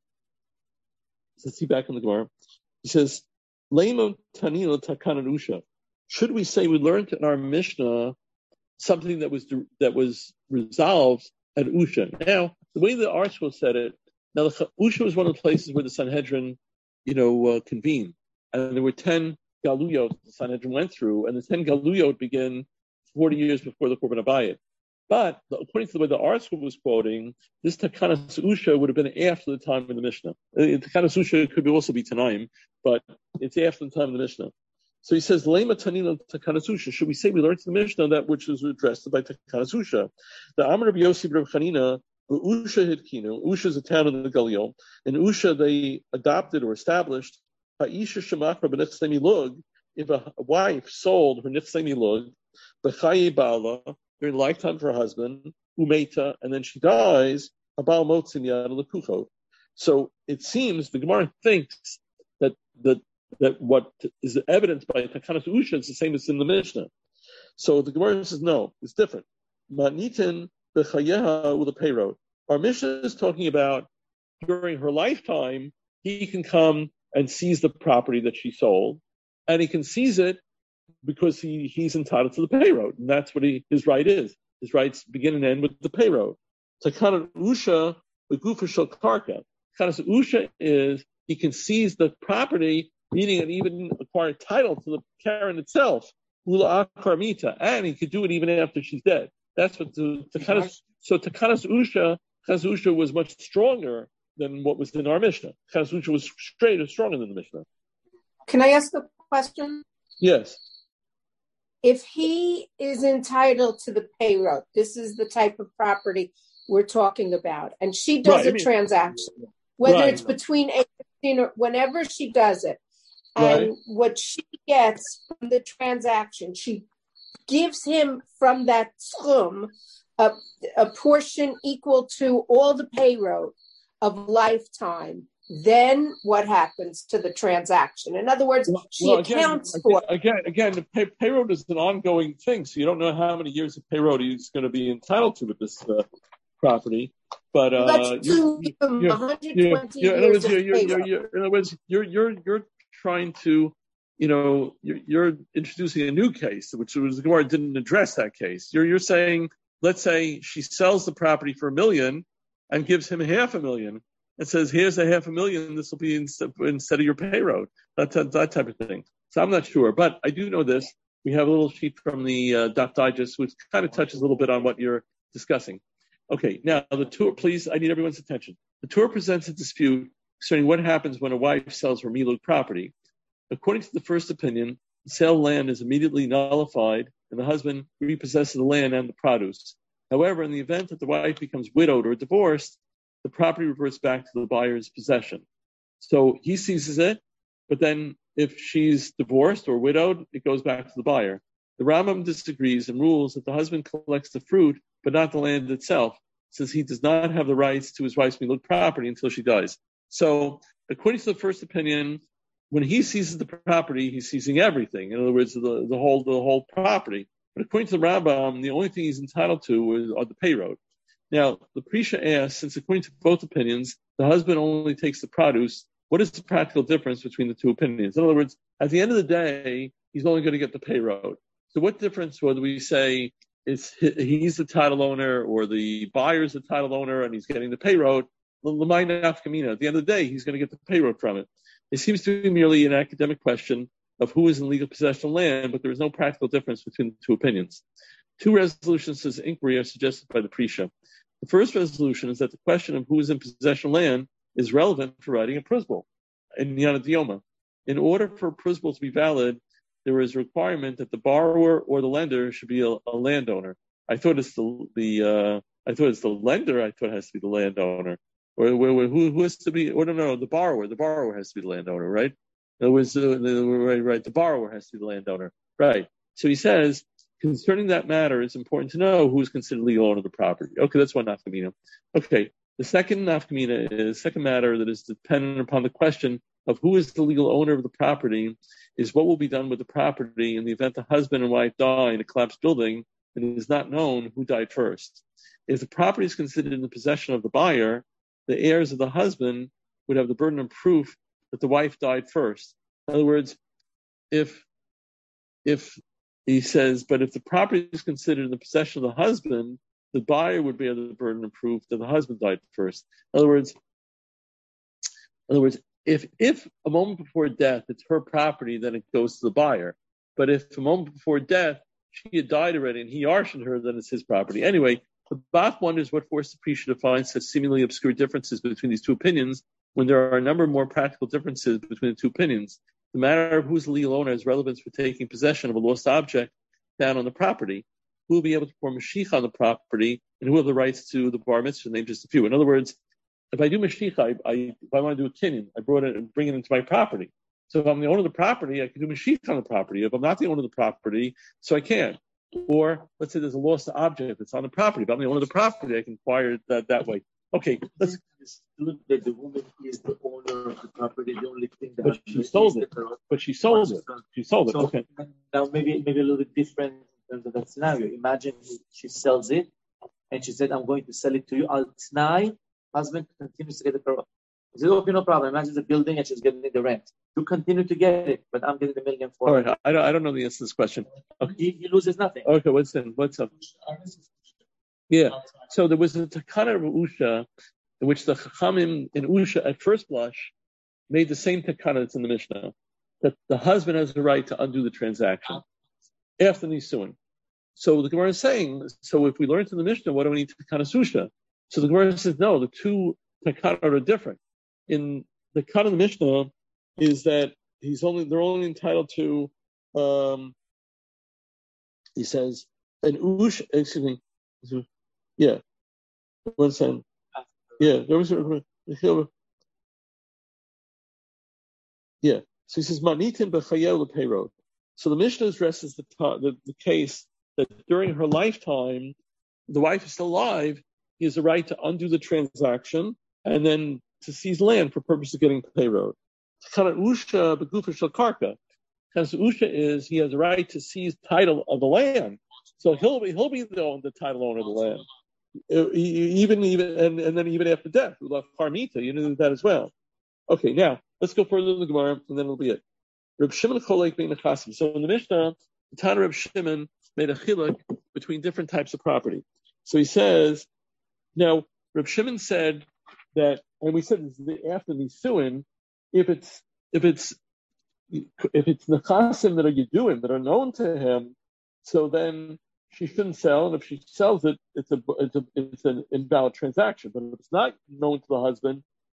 let's see back in the Gemara. He says, "Leimo Tanila Takanan Usha." Should we say we learned in our Mishnah something that was that was resolved at Usha? Now, the way the Archwell said it. Now, Usha was one of the places where the Sanhedrin, you know, uh, convened. And there were ten Galuyot the Sanhedrin went through, and the ten Galuyot began forty years before the Korban Abayit. But according to the way the Archwell was quoting, this Takanas Usha would have been after the time of the Mishnah. Uh, Takanas Usha could also be Tanaim, but it's after the time of the Mishnah. So he says, Lema Tanila Takanas Usha. Should we say we learned in the Mishnah that which was addressed by Takanas Usha? The Amar Rabbi Yossi Rabbi Chanina, Usha Hidkinu, Usha is a town in the Galil. In Usha, they adopted or established Ha'isha Shemachra b'nechsei milug. If a wife sold her nechsei milug, b'chayi bala during the lifetime of her husband, umeta, and then she dies, habal motzin yad lekuchot. So it seems the Gemara thinks that that that what is evidenced by Takanas Usha is the same as in the Mishnah. So the Gemara says no, it's different. Manitin b'chayeha with a payroad. Our Mishnah is talking about during her lifetime, he can come and seize the property that she sold, and he can seize it because he, he's entitled to the payroad, and that's what he, his right is. His rights begin and end with the payroad. Takanas Usha, the gufa shel karka. Takanas Usha is he can seize the property, meaning and even acquire title to the Karen itself, ula akarmita, and he could do it even after she's dead. That's what the Takanas. So Takanas Usha, Takanas Usha was much stronger than what was in our Mishnah. Takanas Usha was straight or stronger than the Mishnah. Can I ask a question? Yes. If he is entitled to the payroad, this is the type of property we're talking about, and she does right, a I mean, transaction, whether right. it's between eighteen or whenever she does it, and right. what she gets from the transaction, she gives him from that sum a, a portion equal to all the payroad of lifetime. Then what happens to the transaction? In other words, well, she well, accounts again, for again. Again, the pay, payroad is an ongoing thing, so you don't know how many years of payroad he's going to be entitled to with this uh, property. But uh, let's do you're, one hundred twenty you're, you're, years you're, of you're, payroad. you're, in other words, you're you're you're trying to, you know, you're, you're introducing a new case, which was the Gemara didn't address that case. You're you're saying, let's say she sells the property for a million and gives him half a million. It says, here's a half a million, this will be instead, instead of your payroad, that, that, that type of thing. So I'm not sure, but I do know this. We have a little sheet from the uh, Daf Digest, which kind of touches a little bit on what you're discussing. Okay, now the Torah, please, I need everyone's attention. The Torah presents a dispute concerning what happens when a wife sells her miluk property. According to the first opinion, the sale of land is immediately nullified and the husband repossesses the land and the produce. However, in the event that the wife becomes widowed or divorced, the property reverts back to the buyer's possession. So he seizes it, but then if she's divorced or widowed, it goes back to the buyer. The Rambam disagrees and rules that the husband collects the fruit, but not the land itself, since he does not have the rights to his wife's miluk property until she dies. So, according to the first opinion, when he seizes the property, he's seizing everything. In other words, the, the whole the whole property. But according to the Rambam, the only thing he's entitled to is are the payroad. Now, the Prisha asks, since according to both opinions, the husband only takes the produce, what is the practical difference between the two opinions? In other words, at the end of the day, he's only going to get the payroad. So what difference whether we say it's he's the title owner or the buyer's the title owner and he's getting the payroad? At the end of the day, he's going to get the payroad from it. It seems to be merely an academic question of who is in legal possession of land, but there is no practical difference between the two opinions. Two resolutions to this inquiry are suggested by the Prisha. The first resolution is that the question of who is in possession of land is relevant for writing a prusbul in Yana Dioma. In order for a prusbul to be valid, there is a requirement that the borrower or the lender should be a, a landowner. I thought it's the the uh, I thought it's the lender. I thought it has to be the landowner, or, or, or who, who has to be? Or no, no, the borrower. The borrower has to be the landowner, right? In other words, uh, the, right, right. The borrower has to be the landowner, right? So he says, concerning that matter, it's important to know who is considered legal owner of the property. Okay, that's one nafkamina. Okay, the second nafkamina is second matter that is dependent upon the question of who is the legal owner of the property is what will be done with the property in the event the husband and wife die in a collapsed building and it is not known who died first. If the property is considered in the possession of the buyer, the heirs of the husband would have the burden of proof that the wife died first. In other words, if if he says, but if the property is considered in the possession of the husband, the buyer would bear the burden of proof that the husband died first. In other words, in other words, if if a moment before death it's her property, then it goes to the buyer. But if a moment before death she had died already and he arsoned her, then it's his property. Anyway, the Bach wonders what forced the Prisha to find such seemingly obscure differences between these two opinions when there are a number of more practical differences between the two opinions. The matter of who's the legal owner has relevance for taking possession of a lost object down on the property. Who will be able to perform Mashiach on the property and who have the rights to the bar mitzvah, name just a few. In other words, if I do Mashiach, I, I, if I want to do a kinyan, I brought it and bring it into my property. So if I'm the owner of the property, I can do Mashiach on the property. If I'm not the owner of the property, so I can't. Or let's say there's a lost object that's on the property. If I'm the owner of the property, I can acquire it that, that way. Okay, let's understood that the woman is the owner of the property. The only thing that but she sold it. But she sold it. She sold it. So okay. Now maybe maybe a little bit different in terms of that scenario. Imagine she sells it and she said, "I'm going to sell it to you." Al Tnai, husband continues to get the payroll. I said, "Okay, no problem." Imagine the building and she's getting the rent. You continue to get it, but I'm getting the million for All it. right, I don't I don't know the answer to this question. Okay. He, he loses nothing. Okay, what's in what's up? Yeah. So there was a takana of Usha, in which the Chachamim in Usha at first blush made the same takana that's in the Mishnah, that the husband has the right to undo the transaction after Nisuin. So the Gemara is saying, so if we learn from the Mishnah, what do we need takana Susha? So the Gemara says, no, the two takana are different. In the takana of the Mishnah is that he's only they're only entitled to, um, he says, an Usha, excuse me, yeah, one second. Yeah, there was a, yeah. So he says, "Manitin b'chayel lepeirod." So the Mishnah addresses the, the the case that during her lifetime, the wife is still alive. He has the right to undo the transaction and then to seize land for purpose of getting peirod. Kind of usha b'gufa shel karka. Kind of usha is he has the right to seize title of the land. So he'll be he'll be the, the title owner of the land. Even even and, and then even after death, we love Parmita, you know that as well. Okay, now let's go further in the Gemara, and then it'll be it. Reb Shimon Cholek being the Chasim. So in the Mishnah, the Tana Reb Shimon made a chiluk between different types of property. So he says, now Reb Shimon said that, and we said this is after Nisuin, if it's if it's if it's the Chasim that are Yeduim that are known to him, so then she shouldn't sell, and if she sells it, it's a it's a it's an invalid transaction. But if it's not known to the husband,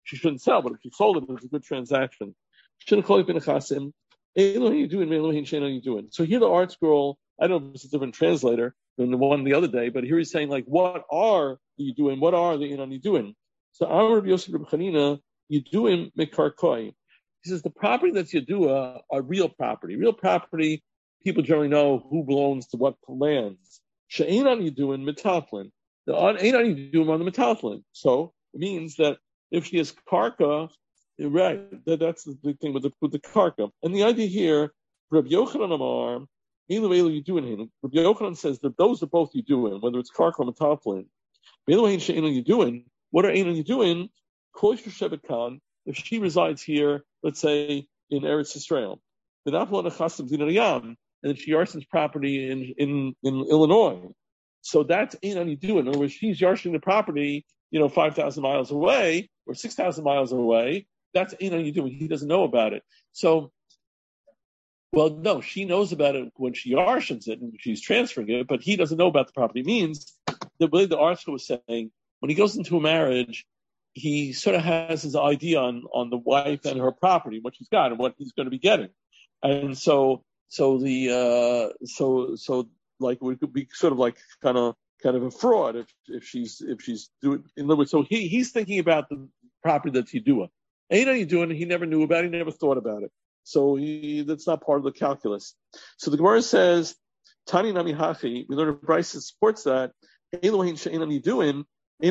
she shouldn't sell, but if she sold it, it's a good transaction. Shouldn't call it benechasim. You doing? You doing? So here the art scroll. I don't know if it's a different translator than the one the other day, but here he's saying like, what are you doing? What are the you doing? So Amar Yosef Reb Chanina, you doing mekarkoi. He says the property that's Yadua are real property. Real property, people generally know who belongs to what lands. She'ein you doing metaltlin. The ain't you doing on the metaltlin. So it means that if she has karka, right, that, that's the big thing with the with the karka. And the idea here, Rabbi Yochanan Amar, Elu Elu you doing him. Rabbi Yochanan says that those are both you doing, whether it's karka or metaltlin. Elu she'ein you doing. What are ain't you doing? Kosher Shebekan. If she resides here, let's say in Eretz Yisrael, and then she yarsins property in, in, in Illinois. So that's ain't any doing. In other words, she's yarsing the property, you know, five thousand miles away or six thousand miles away. That's ain't any doing. He doesn't know about it. So, well, no, she knows about it when she yarshins it and she's transferring it, but he doesn't know about the property. It means the way the article was saying, when he goes into a marriage, he sort of has his idea on, on the wife and her property, what she's got and what he's going to be getting. And so, so the, uh, so, so like, it could be sort of like kind of, kind of a fraud if, if she's, if she's doing, in other words, so he, he's thinking about the property that's Yidua. Ain't you doing? He never knew about it. He never thought about it. So he, that's not part of the calculus. So the Gemara says, Tani Nami Hachi, we learn Bryce supports that. Elohim she'ein you doing. If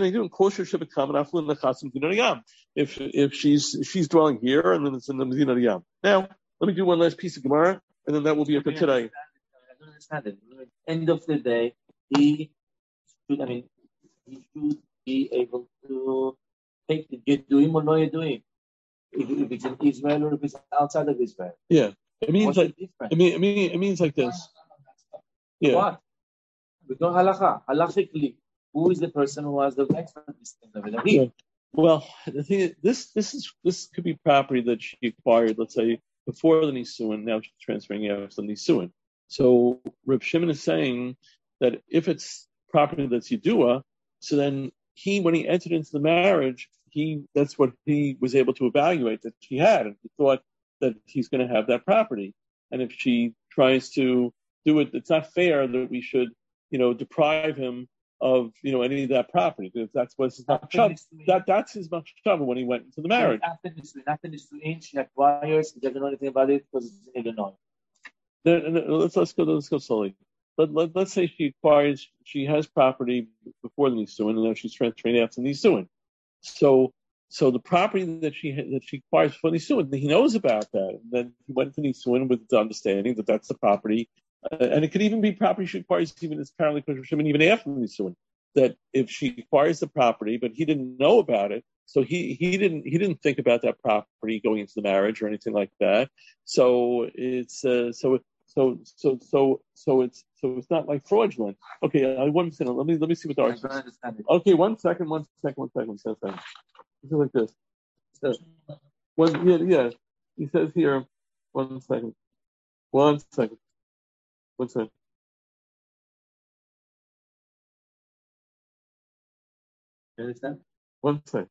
if she's if she's dwelling here and then it's in the Medina Yam. Now let me do one last piece of Gemara and then that will be it for today. I don't understand it. At the end of the day, he should. I mean, he should be able to take the Yeduim or no Yeduim. If, if it's in Israel or if it's outside of Israel. Yeah, it means like it mean, it mean it means like this. Yeah. What? We don't halacha. Halachically. Who is the person who has the rights for this thing? Yeah. Well, the thing is, this this is this could be property that she acquired, let's say, before the Nisuin. Now she's transferring after the Nisuin. So Reb Shimon is saying that if it's property that's Yidua, so then he, when he entered into the marriage, he that's what he was able to evaluate that she had, and he thought that he's going to have that property. And if she tries to do it, it's not fair that we should, you know, deprive him of, you know, any of that property, because that's what's his machshava. That that's his machshava when he went into the marriage. After Nisuin, after Nisuin, she acquires. He doesn't know anything about it because it's in Illinois. Then, let's let's go let's go slowly. Let, let let's say she acquires, she has property before the Nisuin, and then she's transferring after the Nisuin. So so the property that she that she acquires before the Nisuin, he knows about that. And then he went to Nisuin with the understanding that that's the property. Uh, and it could even be property she acquires even as apparently even after the Nisuin. That if she acquires the property, but he didn't know about it, so he, he didn't he didn't think about that property going into the marriage or anything like that. So it's uh, so so so so so it's so it's not like fraudulent. Okay, uh, one second. Let me let me see what the argument is. Okay, one second, one second, one second, one second. It's like this. It says, one, yeah, yeah. He says here, one second, one second. One second. You understand? One second.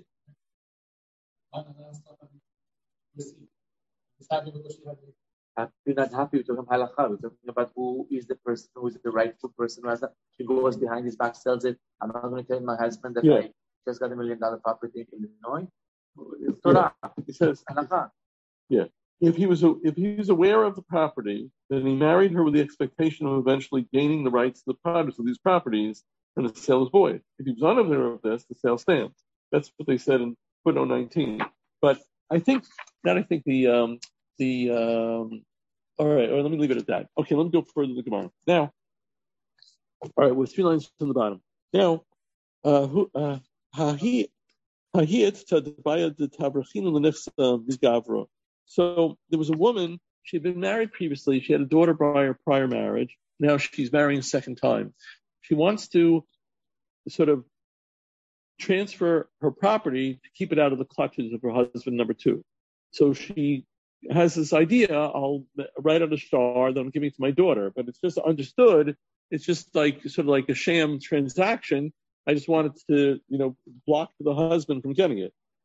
We're not happy. We're talking halakha. We're talking about who is the person, who is the rightful person who has that. She goes behind his back, sells it. I'm not going to tell my husband that yeah. I just got a million dollar property in Illinois. Torah. Yeah. It says halakha. Yeah. If he was if he was aware of the property, then he married her with the expectation of eventually gaining the rights to the produce of these properties, and the sale is void. If he was unaware of this, the sale stands. That's what they said in footnote nineteen. But I think that I think the um, the um, all right. Or let me leave it at that. Okay, let me go further to the Gemara now. All right, with three lines from the bottom. Now, uh, who uh, he hahiyat tadbaya de tavrachin lenefsa migavro. So there was a woman, she had been married previously, she had a daughter by her prior marriage, now she's marrying a second time. She wants to sort of transfer her property to keep it out of the clutches of her husband number two. So she has this idea, I'll write on a star that I'm giving to my daughter, but it's just understood, it's just like sort of like a sham transaction. I just wanted to, you know, block the husband from getting it.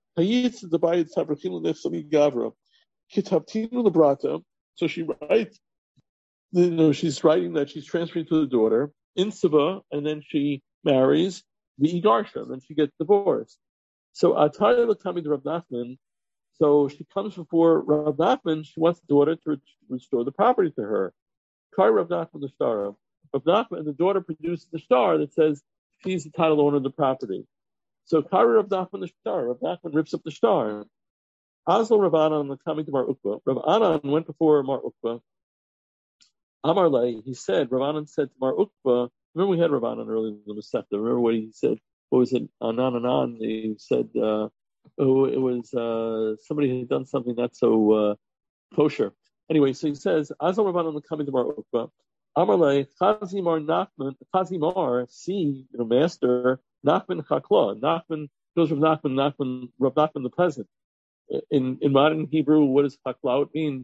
Hayitz the bayit tabrachim lefsami gavra. Kitabtinu lebrata. So she writes, you know, she's writing that she's transferring to the daughter in Siva, and then she marries the Igarsha, and then she gets divorced. So Ataya Lakami to Rav Nachman. So she comes before Rav Nachman. She wants the daughter to re- restore the property to her. Kai Rav Nachman the star. Rav Nachman and the daughter produces the star that says she's the title owner of the property. So Kai Rav Nachman the star. Rav Nachman rips up the star. Azal Rav Anan the coming to Mar Ukba. Rav Anan went before Mar Ukba. Amarle, he said, Rav Anan said to Mar Ukba. Remember we had Rav Anan earlier in the Masechta. Remember what he said? What was it? Anan Anan. He said. Uh, Oh, it was uh, somebody had done something not so uh, kosher. Anyway, so he says, Azal Rabbanan the coming to Mar Ukba, Amarle, Chazimar Nachman, Chazimar, see, you know, master, Nachman Chakla. Nachman goes from Nachman, Nachman, Rav Nachman the peasant. In in modern Hebrew, what does Chakla mean?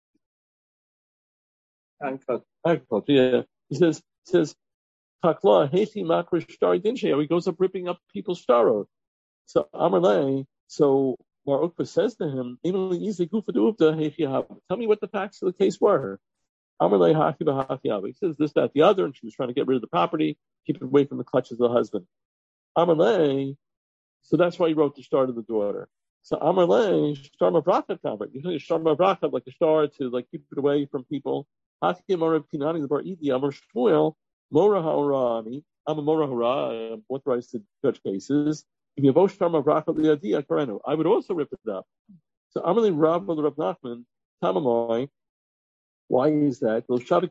Agriculture, yeah. He says, he says, Chakla, Hechi Makrish Star Dinshe. He goes up ripping up people's starot. So Amarle, so Mar Ukba says to him, tell me what the facts of the case were. Amarle Haki B'Haki. He says this, that, the other, and she was trying to get rid of the property, keep it away from the clutches of the husband. Amarle, so that's why he wrote the star to the daughter. So Amarle, Star Mavraka Tabak. You know, Star Mavraka, like a star to like keep it away from people. Haki Amarav Kinani, the Bar Idi, Amar Shmuel, Mora Haurani, I'm a Mora Hara, I'm authorized to judge cases. I would also rip it up. So Amarle Rav Rav Nachman, Tamamai, why is that?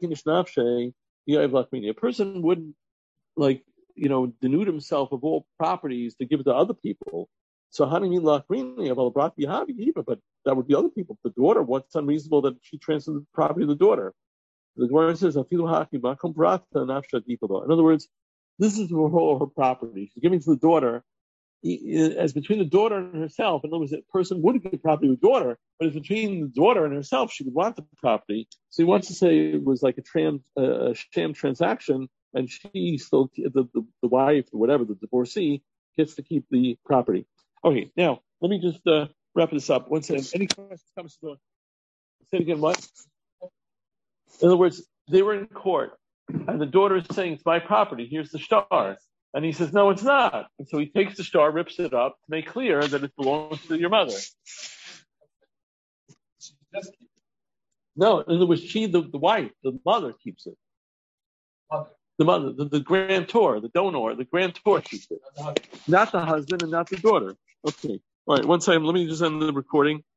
A person wouldn't, like, you know, denude himself of all properties to give it to other people. So but that would be other people. The daughter, what's unreasonable that she transferred the property to the daughter? The Gemara says, in other words, this is her whole her property. She's giving it to the daughter. As between the daughter and herself, in other words, a person would get the property with the daughter, but it's between the daughter and herself, she would want the property. So he wants to say it was like a, tram, uh, a sham transaction, and she still, the, the, the wife, or whatever, the divorcee, gets to keep the property. Okay, now, let me just uh, wrap this up. One second. Any questions? Comes to the, say it again, what? In other words, they were in court, and the daughter is saying, it's my property, here's the star. And he says, no, it's not. And so he takes the star, rips it up to make clear that it belongs to your mother. No, in other words, she, the, the wife, the mother keeps it. The mother, the, the grantor, the donor, the grantor keeps it. Not the husband and not the daughter. Okay. All right, one second. Let me just end the recording.